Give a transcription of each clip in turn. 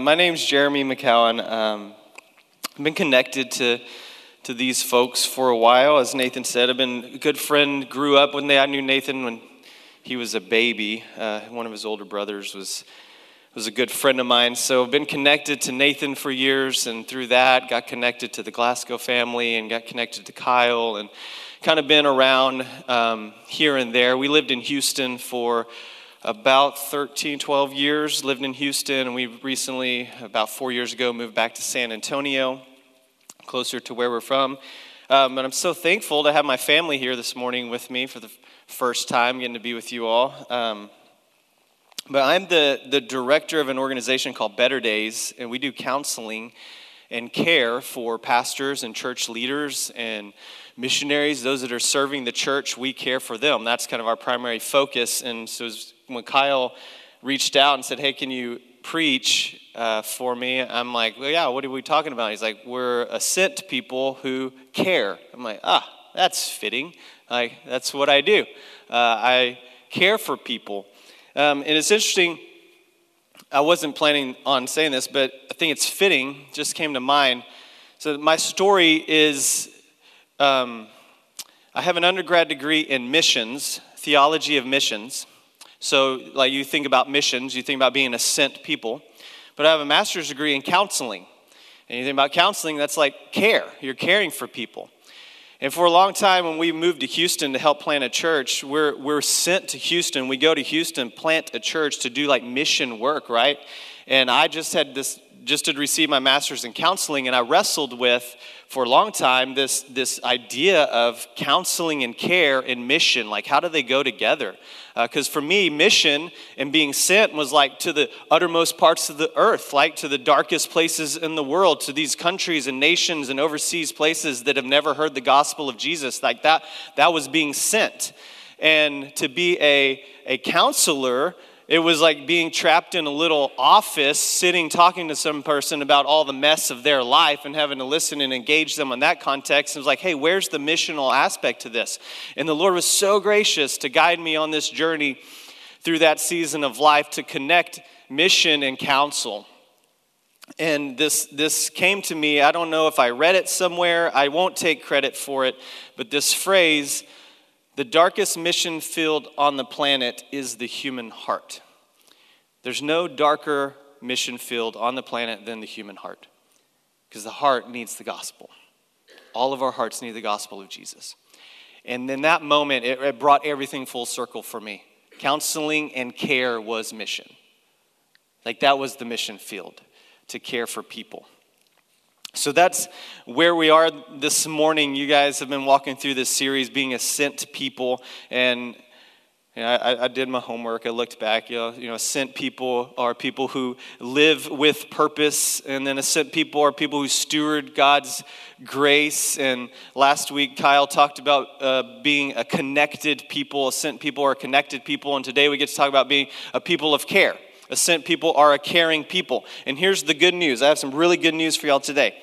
My name's Jeremy McCowan. I've been connected to these folks for a while. As Nathan said, I've been a good friend, grew up when I knew Nathan when he was a baby. One of his older brothers was a good friend of mine. So I've been connected to Nathan for years, and through that got connected to the Glasgow family and got connected to Kyle and kind of been around here and there. We lived in Houston for about 13, 12 years, lived in Houston, and we recently, about 4 years ago, moved back to San Antonio, closer to where we're from. And I'm so thankful to have my family here this morning with me for the first time, getting to be with you all. But I'm the director of an organization called Better Days, and we do counseling and care for pastors and church leaders and missionaries, those that are serving the church. We care for them. That's kind of our primary focus. And so when Kyle reached out and said, hey, can you preach for me? I'm like, well, yeah, what are we talking about? He's like, we're a sent people who care. I'm like, that's fitting. That's what I do. I care for people. And it's interesting, I wasn't planning on saying this, but I think it's fitting, just came to mind. So my story is, I have an undergrad degree in missions, theology of missions. So like you think about missions, you think about being a sent people. But I have a master's degree in counseling. And you think about counseling, that's like care. You're caring for people. And for a long time, when we moved to Houston to help plant a church, we're sent to Houston. We go to Houston, plant a church to do like mission work, right? And I just had just had received my master's in counseling, and I wrestled with, for a long time, this idea of counseling and care and mission. Like, how do they go together? Because for me, mission and being sent was like to the uttermost parts of the earth, like to the darkest places in the world, to these countries and nations and overseas places that have never heard the gospel of Jesus. Like that was being sent. And to be a counselor, it was like being trapped in a little office, sitting, talking to some person about all the mess of their life and having to listen and engage them in that context. It was like, hey, where's the missional aspect to this? And the Lord was so gracious to guide me on this journey through that season of life to connect mission and counsel. And this came to me. I don't know if I read it somewhere. I won't take credit for it. But this phrase, the darkest mission field on the planet is the human heart. There's no darker mission field on the planet than the human heart, because the heart needs the gospel. All of our hearts need the gospel of Jesus. And in that moment, it brought everything full circle for me. Counseling and care was mission. Like that was the mission field, to care for people. So that's where we are this morning. You guys have been walking through this series, being a sent people, and I did my homework. I looked back. Sent people are people who live with purpose, and then a sent people are people who steward God's grace. And last week, Kyle talked about being a connected people. A sent people are connected people, and today we get to talk about being a people of care. A sent people are a caring people. And here's the good news. I have some really good news for y'all today.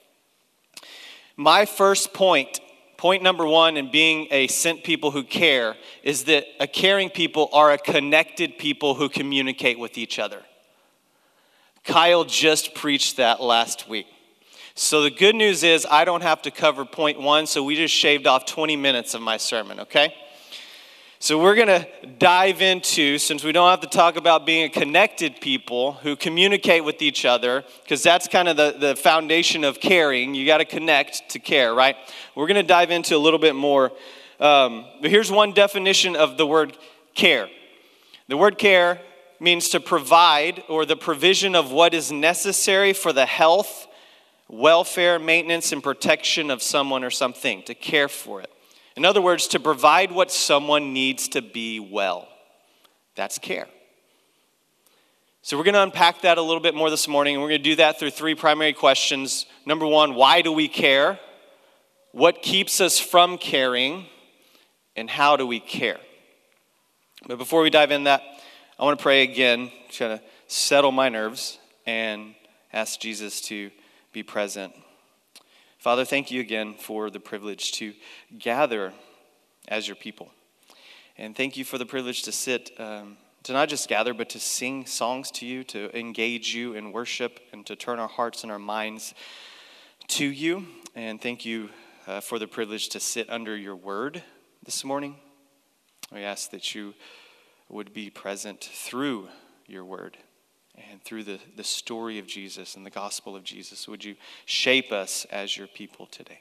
My first point number one in being a sent people who care, is that a caring people are a connected people who communicate with each other. Kyle just preached that last week. So the good news is I don't have to cover point one, so we just shaved off 20 minutes of my sermon, okay? So we're going to dive into, since we don't have to talk about being a connected people who communicate with each other, because that's kind of the foundation of caring. You got to connect to care, right? We're going to dive into a little bit more. But here's one definition of the word care. The word care means to provide, or the provision of what is necessary for the health, welfare, maintenance, and protection of someone or something, to care for it. In other words, to provide what someone needs to be well. That's care. So we're going to unpack that a little bit more this morning, and we're going to do that through three primary questions. Number one, why do we care? What keeps us from caring? And how do we care? But before we dive in that, I want to pray again, try to settle my nerves and ask Jesus to be present. Father, thank you again for the privilege to gather as your people. And thank you for the privilege to sit to not just gather, but to sing songs to you, to engage you in worship, and to turn our hearts and our minds to you. And thank you for the privilege to sit under your word this morning. We ask that you would be present through your word and through the story of Jesus and the gospel of Jesus. Would you shape us as your people today?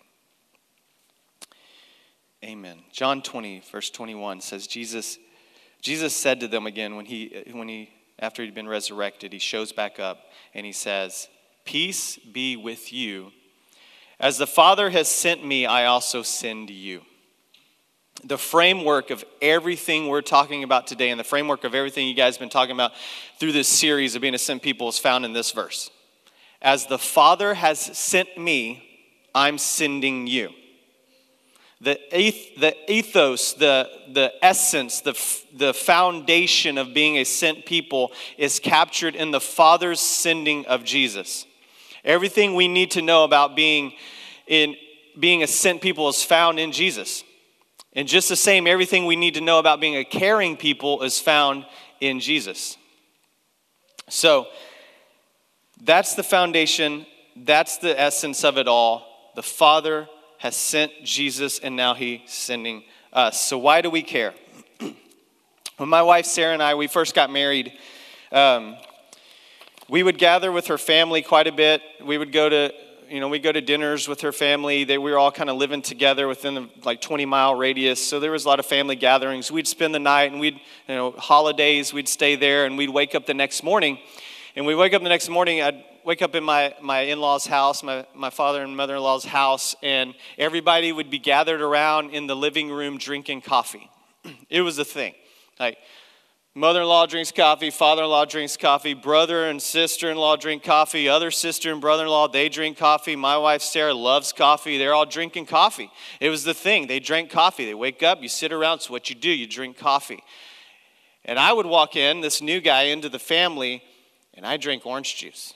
Amen. John 20, verse 21 says, Jesus said to them again when he after he'd been resurrected, he shows back up and he says, "Peace be with you. As the Father has sent me, I also send you." The framework of everything we're talking about today and the framework of everything you guys have been talking about through this series of being a sent people is found in this verse. As the Father has sent me, I'm sending you. The ethos, the essence, the foundation of being a sent people is captured in the Father's sending of Jesus. Everything we need to know about being a sent people is found in Jesus. And just the same, everything we need to know about being a caring people is found in Jesus. So that's the foundation. That's the essence of it all. The Father has sent Jesus, and now he's sending us. So why do we care? When my wife Sarah and we first got married, we would gather with her family quite a bit. We would go to dinners with her family. We were all kind of living together within the 20-mile radius. So there was a lot of family gatherings. We'd spend the night, and holidays, we'd stay there, and we'd wake up the next morning. And we'd wake up the next morning, I'd wake up in my in-laws' house, my father and mother-in-law's house, and everybody would be gathered around in the living room drinking coffee. It was a thing. Mother-in-law drinks coffee, father-in-law drinks coffee, brother and sister-in-law drink coffee, other sister and brother-in-law, they drink coffee. My wife Sarah loves coffee. They're all drinking coffee. It was the thing. They drank coffee. They wake up, you sit around, it's what you do. You drink coffee. And I would walk in, this new guy, into the family, and I drank orange juice.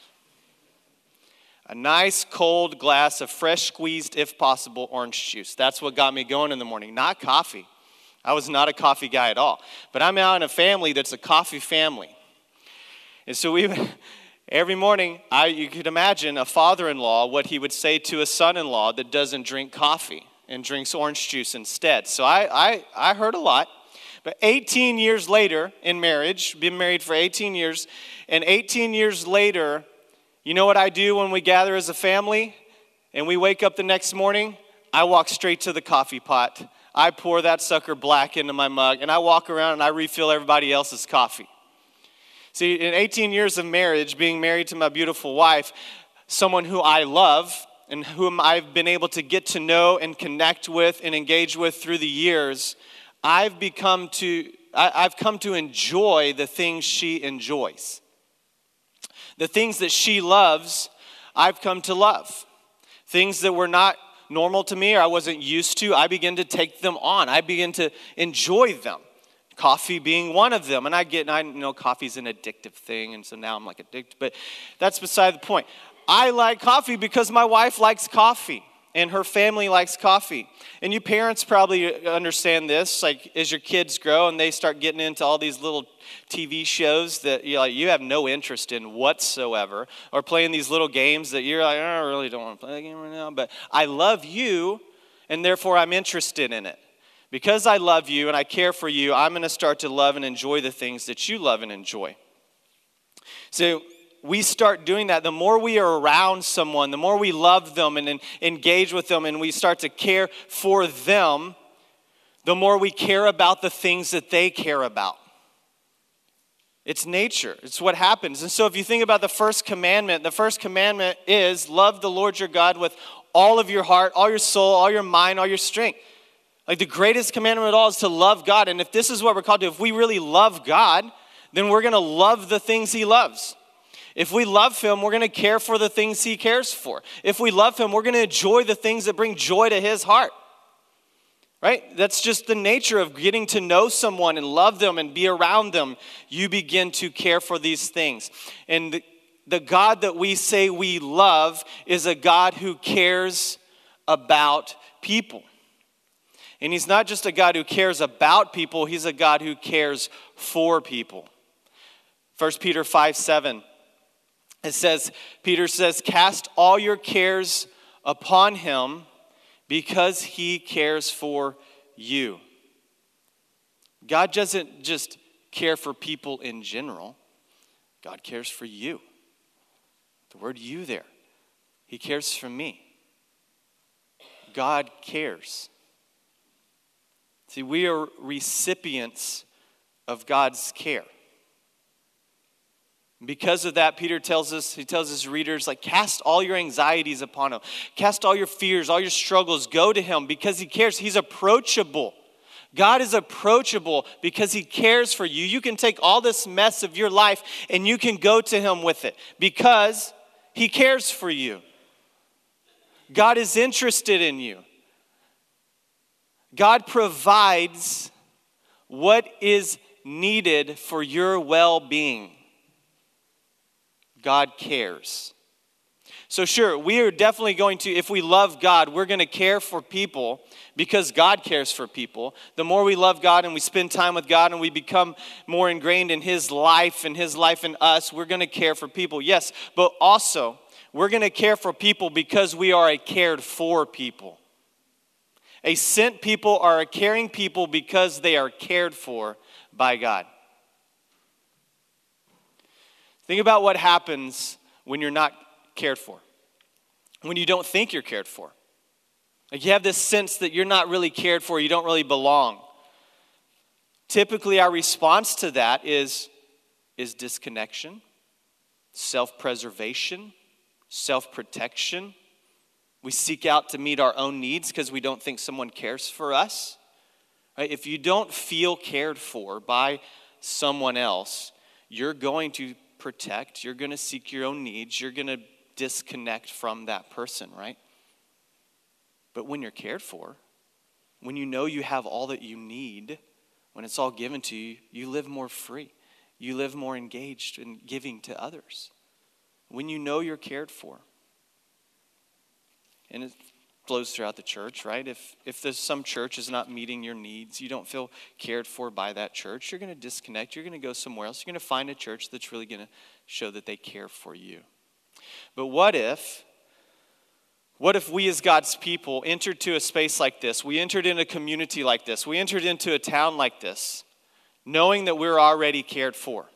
A nice cold glass of fresh squeezed, if possible, orange juice. That's what got me going in the morning, not coffee. I was not a coffee guy at all. But I'm out in a family that's a coffee family. And so every morning, you could imagine a father-in-law, what he would say to a son-in-law that doesn't drink coffee and drinks orange juice instead. So I heard a lot. But 18 years later in marriage, been married for 18 years, and 18 years later, you know what I do when we gather as a family and we wake up the next morning? I walk straight to the coffee pot. I pour that sucker black into my mug, and I walk around and I refill everybody else's coffee. See, in 18 years of marriage, being married to my beautiful wife, someone who I love and whom I've been able to get to know and connect with and engage with through the years, I've come to enjoy the things she enjoys. The things that she loves, I've come to love. Things that were not normal to me or I wasn't used to, I begin to take them on. I begin to enjoy them. Coffee being one of them. And I know coffee's an addictive thing, and so now I'm addicted, but that's beside the point. I like coffee because my wife likes coffee and her family likes coffee. And you parents probably understand this, as your kids grow and they start getting into all these little TV shows that you have no interest in whatsoever, or playing these little games that you're I really don't want to play that game right now, but I love you and therefore I'm interested in it. Because I love you and I care for you, I'm going to start to love and enjoy the things that you love and enjoy. So we start doing that. The more we are around someone, the more we love them and engage with them, and we start to care for them, the more we care about the things that they care about. It's nature. It's what happens. And so if you think about the first commandment is love the Lord your God with all of your heart, all your soul, all your mind, all your strength. The greatest commandment of all is to love God. And if this is what we're called to, if we really love God, then we're going to love the things he loves. If we love him, we're going to care for the things he cares for. If we love him, we're going to enjoy the things that bring joy to his heart. Right? That's just the nature of getting to know someone and love them and be around them. You begin to care for these things. And the God that we say we love is a God who cares about people. And he's not just a God who cares about people, he's a God who cares for people. 1 Peter 5:7. Peter says, cast all your cares upon him because he cares for you. God doesn't just care for people in general. God cares for you. The word you there. He cares for me. God cares. See, we are recipients of God's care. Because of that, Peter tells his readers, cast all your anxieties upon him. Cast all your fears, all your struggles, go to him because he cares. He's approachable. God is approachable because he cares for you. You can take all this mess of your life and you can go to him with it because he cares for you. God is interested in you. God provides what is needed for your well-being. God cares. So sure, we are definitely going to, if we love God, we're going to care for people because God cares for people. The more we love God and we spend time with God and we become more ingrained in his life and his life in us, we're going to care for people. Yes, but also we're going to care for people because we are a cared for people. A sent people are a caring people because they are cared for by God. Think about what happens when you're not cared for. When you don't think you're cared for. You have this sense that you're not really cared for, you don't really belong. Typically, our response to that is disconnection, self-preservation, self-protection. We seek out to meet our own needs because we don't think someone cares for us. Right? If you don't feel cared for by someone else, you're going to protect, you're going to seek your own needs, you're going to disconnect from that person, right? But when you're cared for, when you know you have all that you need, when it's all given to you, you live more free. You live more engaged in giving to others. When you know you're cared for. And it flows throughout the church, right? If there's some church is not meeting your needs, you don't feel cared for by that church, you're going to disconnect, you're going to go somewhere else. You're going to find a church that's really going to show that they care for you. But what if we as God's people entered to a space like this, we entered in a community like this, we entered into a town like this, knowing that we're already cared for?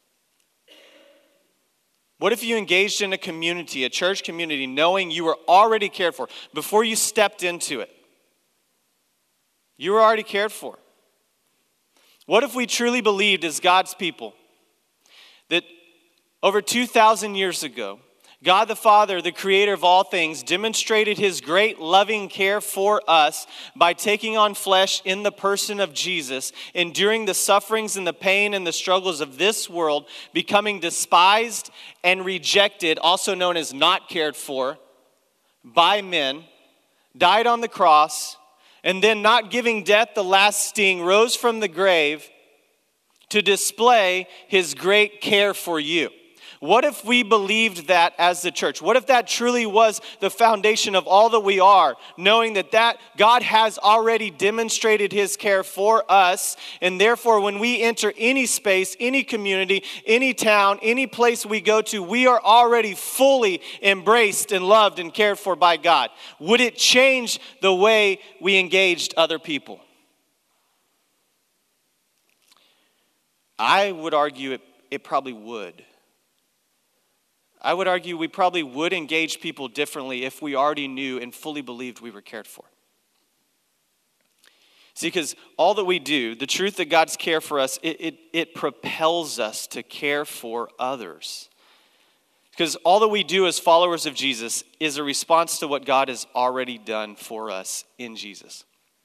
What if you engaged in a community, a church community, knowing you were already cared for before you stepped into it? You were already cared for. What if we truly believed as God's people that over 2,000 years ago, God the Father, the creator of all things, demonstrated his great loving care for us by taking on flesh in the person of Jesus, enduring the sufferings and the pain and the struggles of this world, becoming despised and rejected, also known as not cared for, by men, died on the cross, and then not giving death the last sting, rose from the grave to display his great care for you. What if we believed that as the church? What if that truly was the foundation of all that we are, knowing that God has already demonstrated his care for us, and therefore when we enter any space, any community, any town, any place we go to, we are already fully embraced and loved and cared for by God? Would it change the way we engaged other people? I would argue it probably would. I would argue we probably would engage people differently if we already knew and fully believed we were cared for. See, because all that we do, the truth that God's care for us, it propels us to care for others. Because all that we do as followers of Jesus is a response to what God has already done for us in Jesus.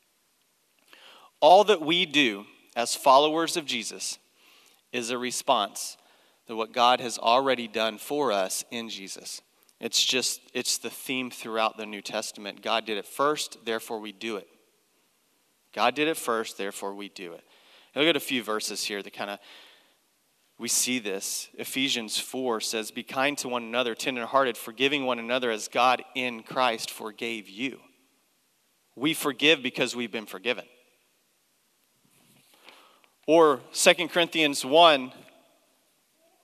All that we do as followers of Jesus is a response to what God has already done for us in Jesus. It's the theme throughout the New Testament. God did it first, therefore we do it. God did it first, therefore we do it. Look at a few verses here that we see this. Ephesians 4 says, be kind to one another, tenderhearted, forgiving one another as God in Christ forgave you. We forgive because we've been forgiven. Or 2 Corinthians 1,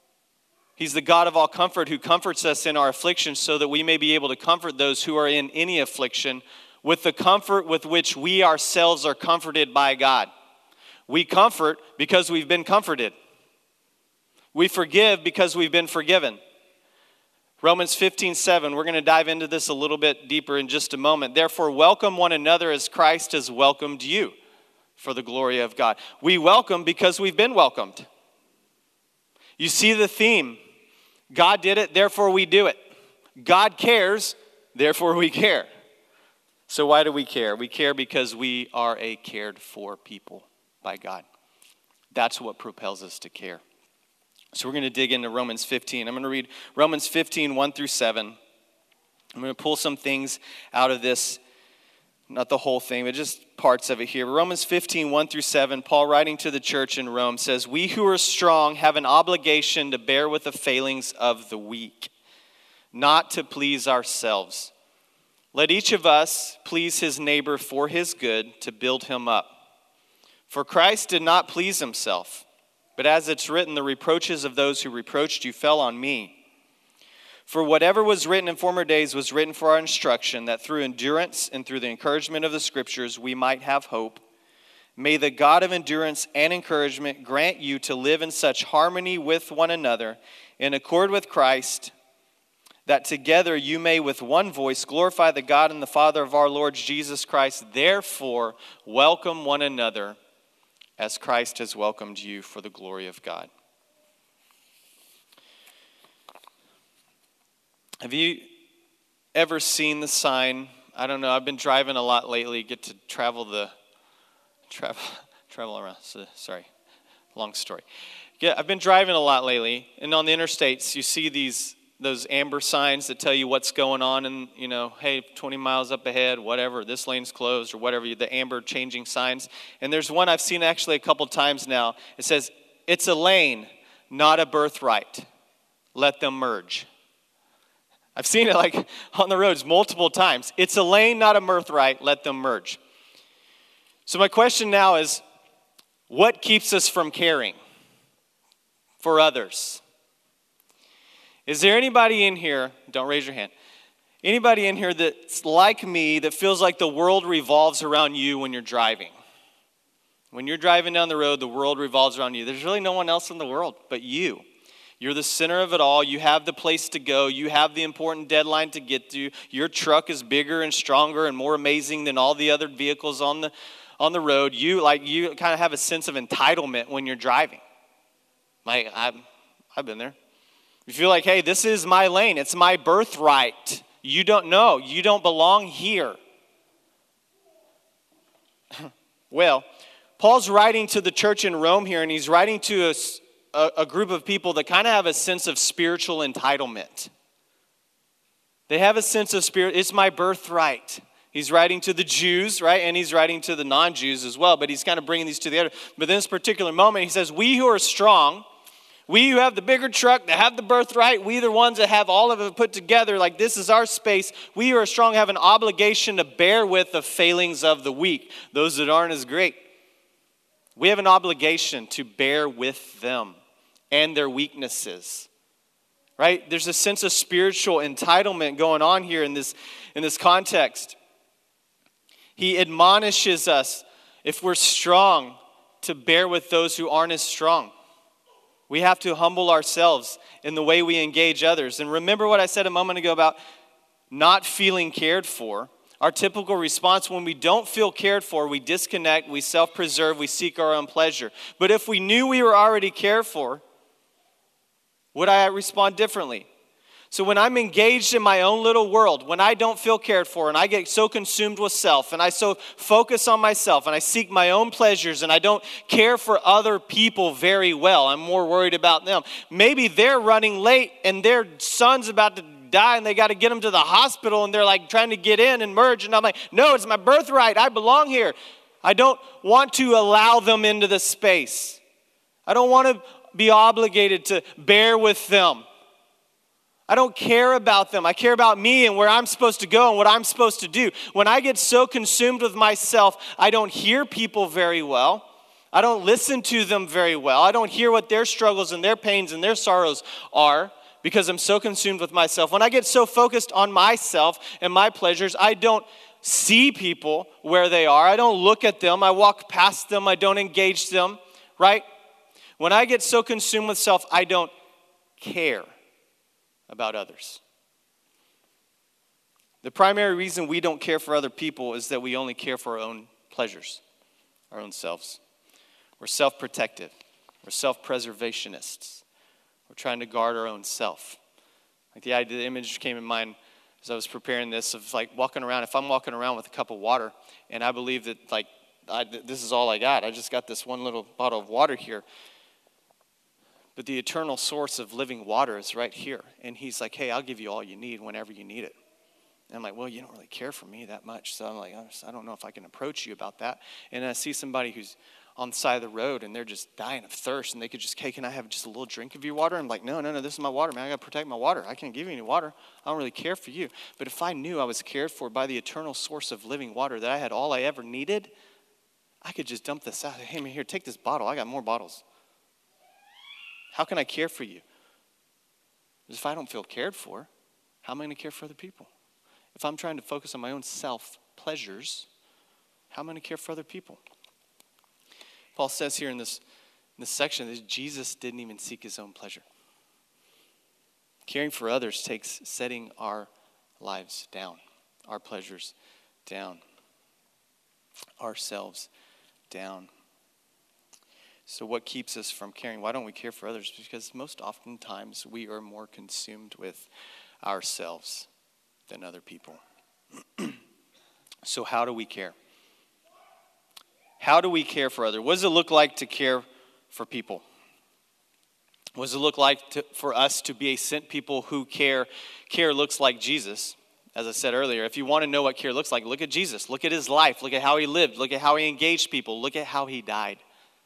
He's the God of all comfort who comforts us in our affliction so that we may be able to comfort those who are in any affliction with the comfort with which we ourselves are comforted by God. We comfort because we've been comforted. We forgive because we've been forgiven. Romans 15:7, we're going to dive into this a little bit deeper in just a moment. Therefore, welcome one another as Christ has welcomed you for the glory of God. We welcome because we've been welcomed. You see the theme. God did it, therefore we do it. God cares, therefore we care. So why do we care? We care because we are a cared for people by God. That's what propels us to care. So we're going to dig into Romans 15. I'm going to read Romans 15, 1 through 7. I'm going to pull some things out of this, not the whole thing, but just parts of it here. Romans 15, 1 through 7, Paul writing to the church in Rome says, "We who are strong have an obligation to bear with the failings of the weak, not to please ourselves. Let each of us please his neighbor for his good, to build him up. For Christ did not please himself, but as it's written, the reproaches of those who reproached you fell on me. For whatever was written in former days was written for our instruction, that through endurance and through the encouragement of the Scriptures we might have hope. May the God of endurance and encouragement grant you to live in such harmony with one another, in accord with Christ, that together you may with one voice glorify the God and the Father of our Lord Jesus Christ. Therefore, welcome one another as Christ has welcomed you for the glory of God." Have you ever seen the sign? I don't know. I've been driving a lot lately. Get to travel around. Sorry, long story. I've been driving a lot lately, and on the interstates, you see those amber signs that tell you what's going on, and hey, 20 miles up ahead, whatever, this lane's closed or whatever. The amber changing signs. And there's one I've seen actually a couple times now. It says, "It's a lane, not a birthright. Let them merge." I've seen it like on the roads multiple times. It's a lane, not a birthright. Let them merge. So my question now is, what keeps us from caring for others? Is there anybody in here, don't raise your hand, anybody in here that's like me that feels like the world revolves around you when you're driving? When you're driving down the road, the world revolves around you. There's really no one else in the world but you. You're the center of it all. You have the place to go. You have the important deadline to get to. Your truck is bigger and stronger and more amazing than all the other vehicles on the road. You kind of have a sense of entitlement when you're driving. Like I've been there. You feel like, hey, this is my lane. It's my birthright. You don't know. You don't belong here. Well, Paul's writing to the church in Rome here, and he's writing to a group of people that kind of have a sense of spiritual entitlement. They have a sense of it's my birthright. He's writing to the Jews, right? And he's writing to the non-Jews as well, but he's kind of bringing these together. But in this particular moment, he says, we who are strong, we who have the bigger truck, that have the birthright, we the ones that have all of it put together, like this is our space. We who are strong have an obligation to bear with the failings of the weak, those that aren't as great. We have an obligation to bear with them and their weaknesses, right? There's a sense of spiritual entitlement going on here in this context. He admonishes us, if we're strong, to bear with those who aren't as strong. We have to humble ourselves in the way we engage others. And remember what I said a moment ago about not feeling cared for. Our typical response when we don't feel cared for, we disconnect, we self-preserve, we seek our own pleasure. But if we knew we were already cared for, would I respond differently? So when I'm engaged in my own little world, when I don't feel cared for and I get so consumed with self and I so focus on myself and I seek my own pleasures and I don't care for other people very well, I'm more worried about them. Maybe they're running late and their son's about to die and they got to get them to the hospital and they're like trying to get in and merge. And I'm like, no, it's my birthright. I belong here. I don't want to allow them into the space. I don't want to be obligated to bear with them. I don't care about them. I care about me and where I'm supposed to go and what I'm supposed to do. When I get so consumed with myself, I don't hear people very well. I don't listen to them very well. I don't hear what their struggles and their pains and their sorrows are because I'm so consumed with myself. When I get so focused on myself and my pleasures, I don't see people where they are. I don't look at them. I walk past them. I don't engage them, right? When I get so consumed with self, I don't care about others. The primary reason we don't care for other people is that we only care for our own pleasures, our own selves. We're self-protective. We're self-preservationists. We're trying to guard our own self. Like the image came in mind as I was preparing this of like walking around. If I'm walking around with a cup of water and I believe that this is all I got. I just got this one little bottle of water here. But the eternal source of living water is right here. And he's like, hey, I'll give you all you need whenever you need it. And I'm like, well, you don't really care for me that much. So I'm like, I don't know if I can approach you about that. And I see somebody who's on the side of the road and they're just dying of thirst. And they could just, hey, can I have just a little drink of your water? I'm like, no, this is my water, man. I got to protect my water. I can't give you any water. I don't really care for you. But if I knew I was cared for by the eternal source of living water, that I had all I ever needed, I could just dump this out. Hey, man, here, take this bottle. I got more bottles. How can I care for you? Because if I don't feel cared for, how am I going to care for other people? If I'm trying to focus on my own self-pleasures, how am I going to care for other people? Paul says here in this section that Jesus didn't even seek his own pleasure. Caring for others takes setting our lives down, our pleasures down, ourselves down. So what keeps us from caring? Why don't we care for others? Because most oftentimes we are more consumed with ourselves than other people. So how do we care? How do we care for others? What does it look like to care for people? What does it look like for us to be a sent people who care? Care looks like Jesus. As I said earlier, if you want to know what care looks like, look at Jesus. Look at his life. Look at how he lived. Look at how he engaged people. Look at how he died.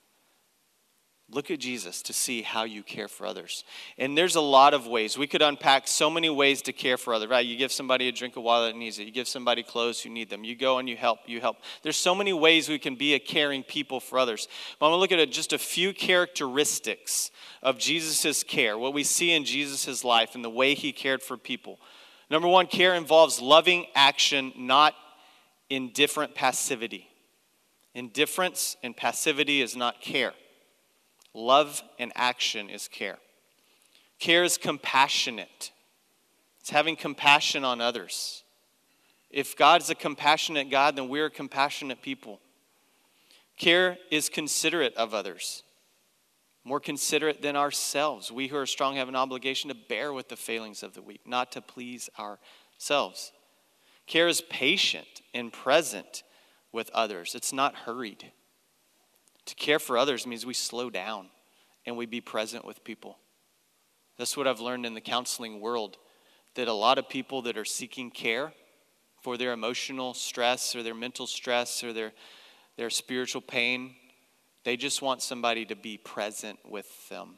Look at Jesus to see how you care for others. And there's a lot of ways. We could unpack so many ways to care for others, right? You give somebody a drink of water that needs it. You give somebody clothes who need them. You go and you help. There's so many ways we can be a caring people for others. But I'm going to look at just a few characteristics of Jesus' care, what we see in Jesus' life and the way he cared for people. Number one, care involves loving action, not indifferent passivity. Indifference and passivity is not care. Love and action is care. Care is compassionate. It's having compassion on others. If God's a compassionate God, then we're compassionate people. Care is considerate of others. More considerate than ourselves. We who are strong have an obligation to bear with the failings of the weak, not to please ourselves. Care is patient and present with others. It's not hurried. To care for others means we slow down and we be present with people. That's what I've learned in the counseling world, that a lot of people that are seeking care for their emotional stress or their mental stress or their spiritual pain, they just want somebody to be present with them.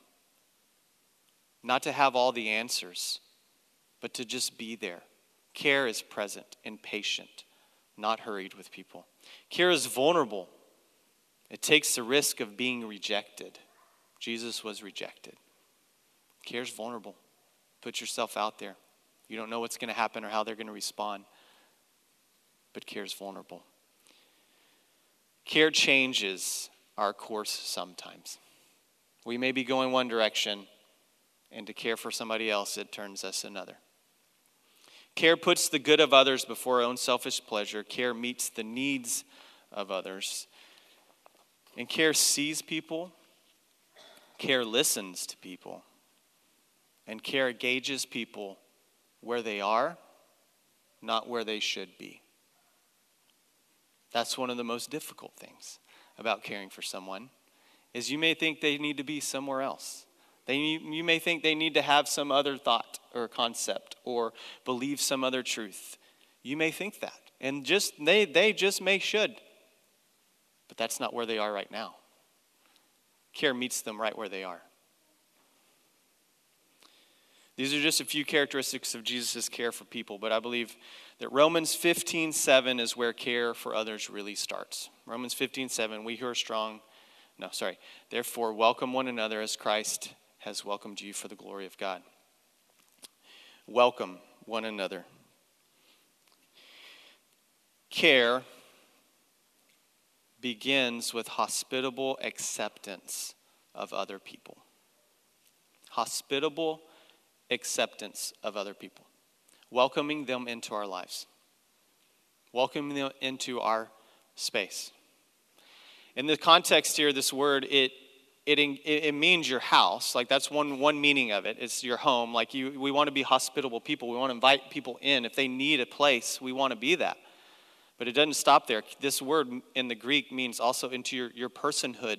Not to have all the answers, but to just be there. Care is present and patient, not hurried with people. Care is vulnerable. It takes the risk of being rejected. Jesus was rejected. Care is vulnerable. Put yourself out there. You don't know what's going to happen or how they're going to respond. But care is vulnerable. Care changes our course sometimes. We may be going one direction, and to care for somebody else, it turns us another. Care puts the good of others before our own selfish pleasure. Care meets the needs of others. And care sees people, care listens to people, and care gauges people where they are, not where they should be. That's one of the most difficult things about caring for someone, is you may think they need to be somewhere else. You may think they need to have some other thought or concept or believe some other truth. You may think that, and they just should. But that's not where they are right now. Care meets them right where they are. These are just a few characteristics of Jesus' care for people, but I believe that Romans 15:7 is where care for others really starts. Romans 15:7, we who are strong Therefore, welcome one another as Christ has welcomed you for the glory of God. Welcome one another. Care begins with hospitable acceptance of other people. Hospitable acceptance of other people. Welcoming them into our lives. Welcoming them into our space. In the context here, this word, it means your house. Like that's one meaning of it. It's your home. Like we want to be hospitable people. We want to invite people in. If they need a place, we want to be that. But it doesn't stop there. This word in the Greek means also into your personhood.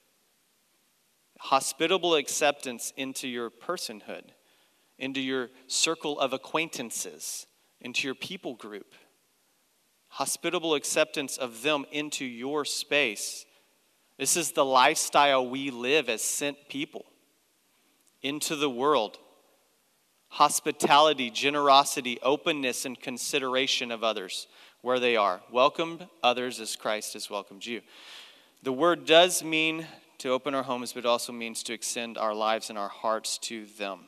Hospitable acceptance into your personhood, into your circle of acquaintances, into your people group. Hospitable acceptance of them into your space. This is the lifestyle we live as sent people into the world. Hospitality, generosity, openness, and consideration of others where they are. Welcome others as Christ has welcomed you. The word does mean to open our homes, but it also means to extend our lives and our hearts to them.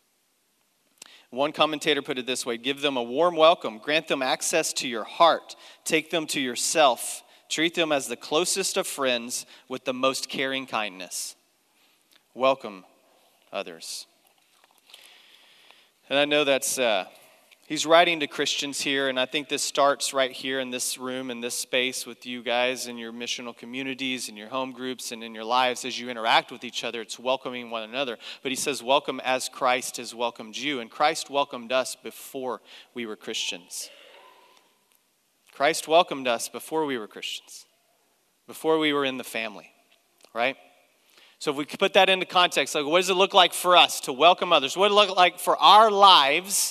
One commentator put it this way: give them a warm welcome, grant them access to your heart, take them to yourself, treat them as the closest of friends with the most caring kindness. Welcome others. And I know that's, he's writing to Christians here, and I think this starts right here in this room, in this space with you guys in your missional communities, in your home groups, and in your lives as you interact with each other. It's welcoming one another. But he says, welcome as Christ has welcomed you. And Christ welcomed us before we were Christians. Christ welcomed us before we were Christians, before we were in the family, right? So if we put that into context, like what does it look like for us to welcome others? What does it look like for our lives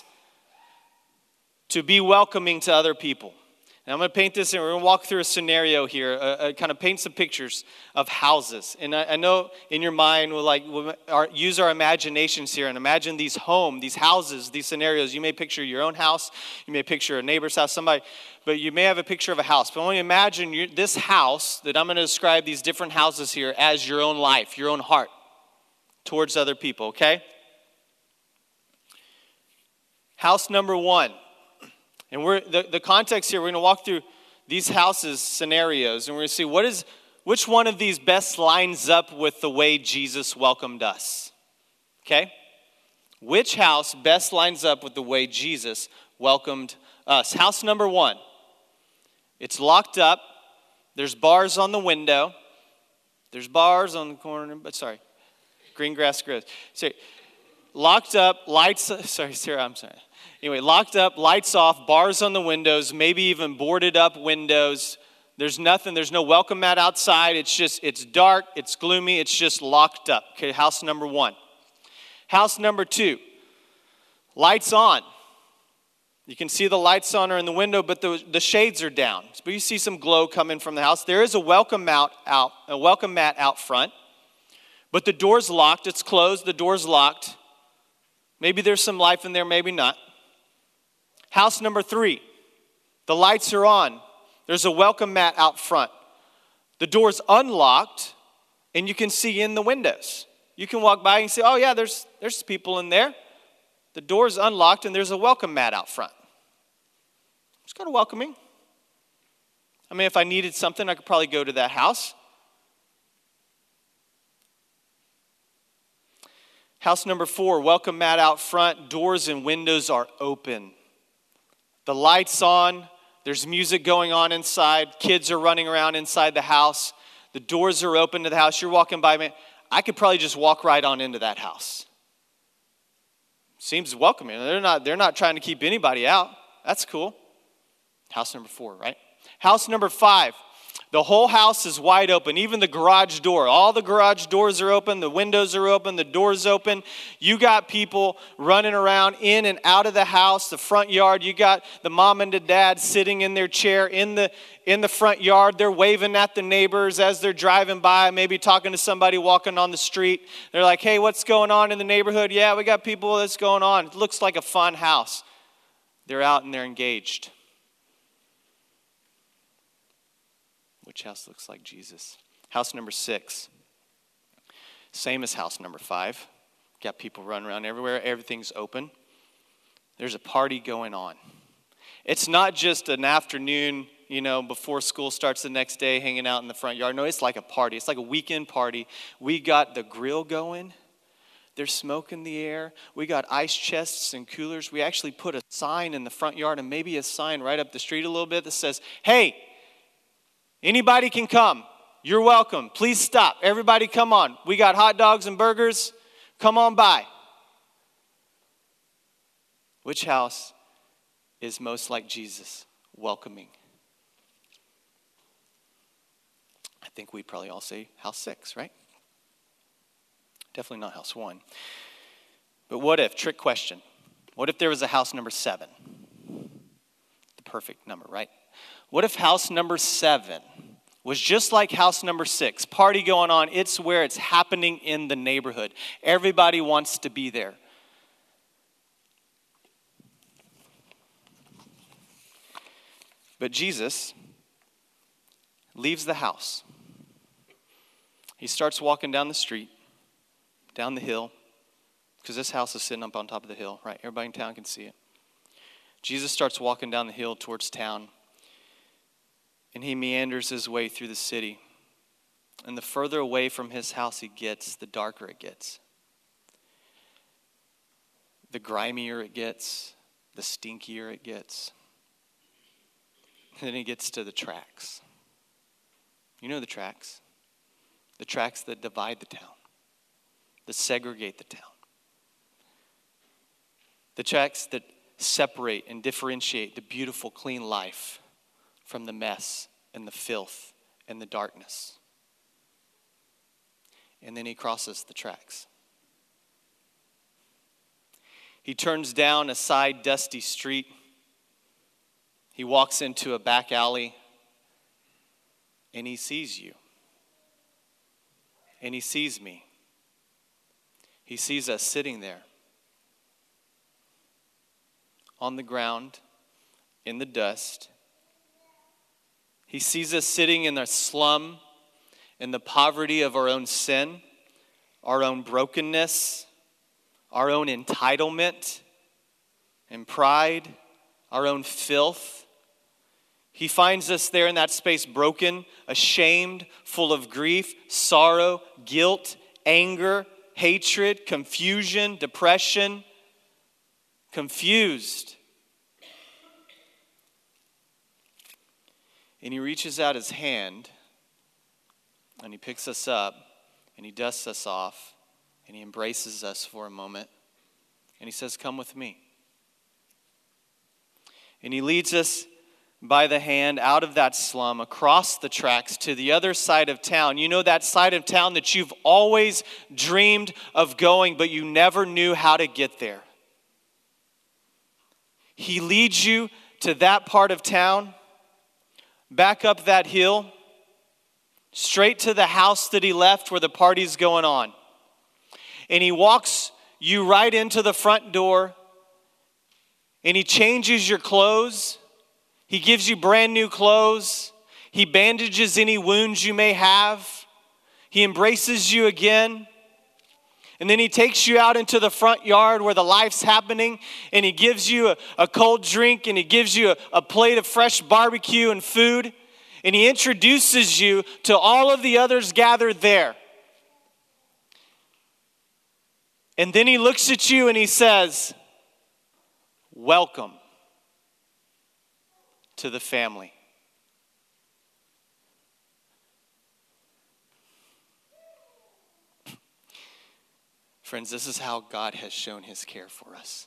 to be welcoming to other people? And I'm going to paint this, and we're going to walk through a scenario here, kind of paint some pictures of houses. And I know in your mind, we'll use our imaginations here and imagine these homes, these houses, these scenarios. You may picture your own house. You may picture a neighbor's house, somebody, but you may have a picture of a house. But I want you to imagine this house that I'm going to describe, these different houses here, as your own life, your own heart towards other people, okay? House number one. And the context here, we're going to walk through these houses scenarios, and we're going to see which one of these best lines up with the way Jesus welcomed us. Okay? Which house best lines up with the way Jesus welcomed us? House number one. It's locked up. There's bars on the window. There's bars on the corner, green grass grows. Sorry. Locked up, lights, Sarah, I'm sorry. Anyway, locked up, lights off, bars on the windows, maybe even boarded up windows. There's nothing, there's no welcome mat outside. It's dark, it's gloomy, it's just locked up. Okay, house number one. House number two, lights on. You can see the lights on are in the window, but the shades are down. But you see some glow coming from the house. There is a welcome mat out front, but the door's locked, it's closed, the door's locked. Maybe there's some life in there, maybe not. House number three, the lights are on. There's a welcome mat out front. The door's unlocked, and you can see in the windows. You can walk by and say, oh yeah, there's people in there. The door's unlocked, and there's a welcome mat out front. It's kind of welcoming. I mean, if I needed something, I could probably go to that house. House number four, welcome mat out front. Doors and windows are open. The light's on. There's music going on inside. Kids are running around inside the house. The doors are open to the house. You're walking by me. I could probably just walk right on into that house. Seems welcoming. They're not trying to keep anybody out. That's cool. House number four, right? House number five. The whole house is wide open, even the garage door. All the garage doors are open, the windows are open, the door's open. You got people running around in and out of the house, the front yard. You got the mom and the dad sitting in their chair in the front yard. They're waving at the neighbors as they're driving by, maybe talking to somebody walking on the street. They're like, hey, what's going on in the neighborhood? Yeah, we got people that's going on. It looks like a fun house. They're out and they're engaged. Which house looks like Jesus? House number 6. Same as house number 5. Got people running around everywhere. Everything's open. There's a party going on. It's not just an afternoon, before school starts the next day, hanging out in the front yard. No, it's like a party. It's like a weekend party. We got the grill going. There's smoke in the air. We got ice chests and coolers. We actually put a sign in the front yard and maybe a sign right up the street a little bit that says, hey, anybody can come. You're welcome. Please stop. Everybody come on. We got hot dogs and burgers. Come on by. Which house is most like Jesus, welcoming? I think we'd probably all say house 6, right? Definitely not house 1. But what if, trick question, what if there was a house number 7? The perfect number, right? What if house number 7 was just like house number 6? Party going on, it's where it's happening in the neighborhood. Everybody wants to be there. But Jesus leaves the house. He starts walking down the street, down the hill, because this house is sitting up on top of the hill, right? Everybody in town can see it. Jesus starts walking down the hill towards town, and he meanders his way through the city. And the further away from his house he gets, the darker it gets. The grimier it gets, the stinkier it gets. And then he gets to the tracks. You know the tracks. The tracks that divide the town. That segregate the town. The tracks that separate and differentiate the beautiful, clean life from the mess and the filth and the darkness. And then he crosses the tracks. He turns down a side dusty street. He walks into a back alley, and he sees you. And he sees me. He sees us sitting there on the ground, in the dust. He sees us sitting in the slum, in the poverty of our own sin, our own brokenness, our own entitlement and pride, our own filth. He finds us there in that space broken, ashamed, full of grief, sorrow, guilt, anger, hatred, confusion, depression, confused. And he reaches out his hand and he picks us up and he dusts us off and he embraces us for a moment and he says, "Come with me." And he leads us by the hand out of that slum, across the tracks to the other side of town. You know, that side of town that you've always dreamed of going, but you never knew how to get there. He leads you to that part of town, back up that hill, straight to the house that he left where the party's going on. And he walks you right into the front door, and he changes your clothes. He gives you brand new clothes. He bandages any wounds you may have. He embraces you again. And then he takes you out into the front yard where the life's happening. And he gives you a cold drink. And he gives you a plate of fresh barbecue and food. And he introduces you to all of the others gathered there. And then he looks at you and he says, "Welcome to the family." Friends, this is how God has shown his care for us.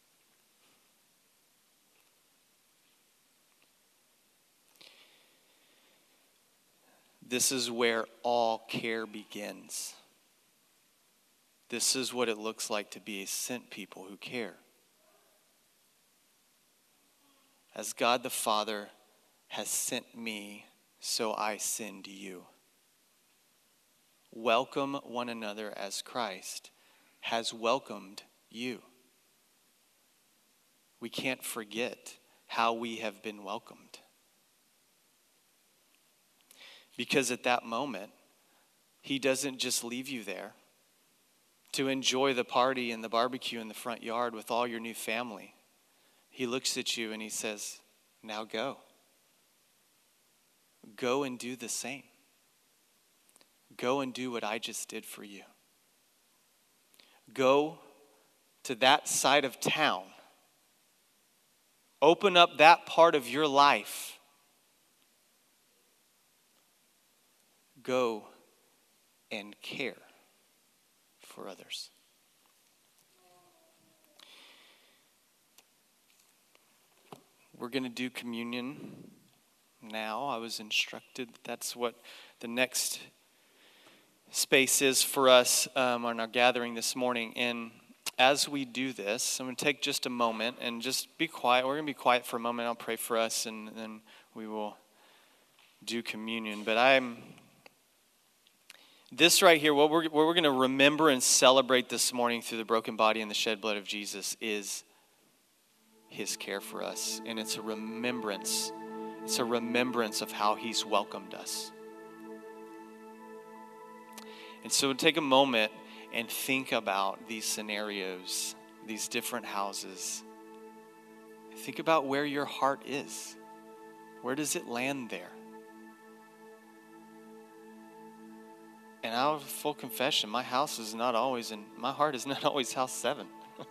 This is where all care begins. This is what it looks like to be a sent people who care. As God the Father has sent me, so I send you. Welcome one another as Christ has welcomed you. We can't forget how we have been welcomed. Because at that moment, he doesn't just leave you there to enjoy the party and the barbecue in the front yard with all your new family. He looks at you and he says, now go. Go and do the same. Go and do what I just did for you. Go to that side of town. Open up that part of your life. Go and care for others. We're going to do communion now. I was instructed that's what the next space is for us on our gathering this morning. And as we do this, I'm going to take just a moment and just be quiet. We're going to be quiet for a moment. I'll pray for us, and then we will do communion. But this right here, what we're going to remember and celebrate this morning through the broken body and the shed blood of Jesus is his care for us. And it's a remembrance. It's a remembrance of how he's welcomed us. And so take a moment and think about these scenarios, these different houses. Think about where your heart is. Where does it land there? And out of full confession, my heart is not always house 7.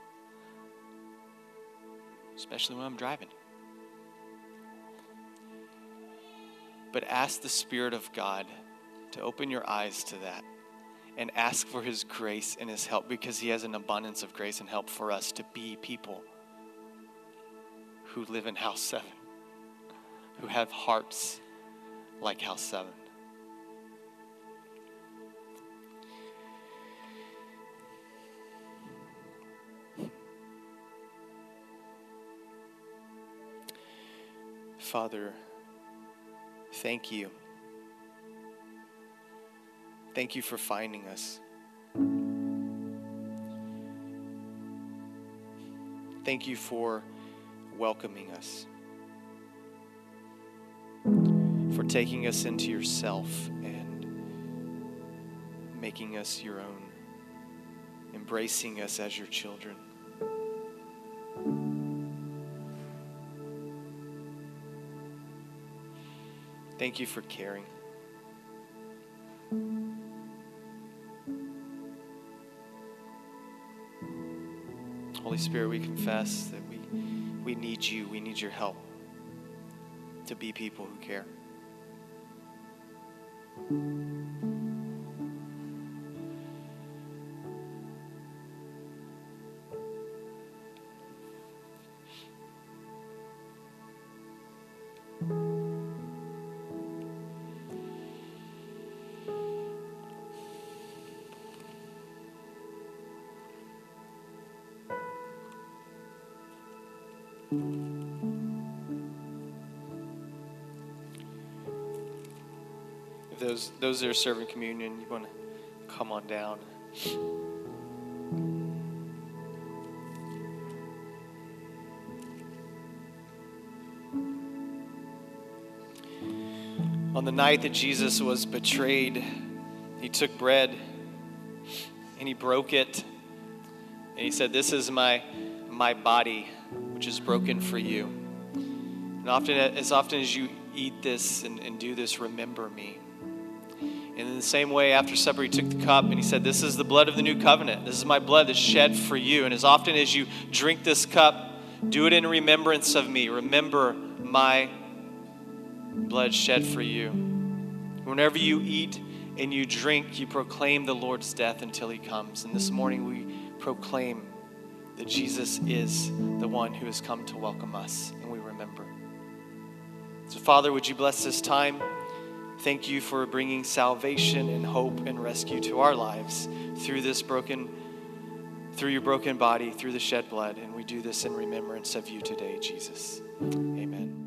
Especially when I'm driving. But ask the Spirit of God to open your eyes to that. And ask for his grace and his help, because he has an abundance of grace and help for us to be people who live in house 7, who have hearts like house 7. Father, thank you. Thank you for finding us. Thank you for welcoming us. For taking us into yourself and making us your own. Embracing us as your children. Thank you for caring. Holy Spirit, we confess that we need you. We need your help to be people who care. If those that are serving communion, you want to come on down. On the night that Jesus was betrayed, he took bread and he broke it. And he said, "This is my body, which is broken for you. And as often as you eat this and do this, remember me." And in the same way, after supper, he took the cup and he said, "This is the blood of the new covenant. This is my blood that's shed for you. And as often as you drink this cup, do it in remembrance of me. Remember my blood shed for you." Whenever you eat and you drink, you proclaim the Lord's death until he comes. And this morning we proclaim that Jesus is the one who has come to welcome us, and we remember. So Father, would you bless this time? Thank you for bringing salvation and hope and rescue to our lives through your broken body, through the shed blood. And we do this in remembrance of you today, Jesus. Amen.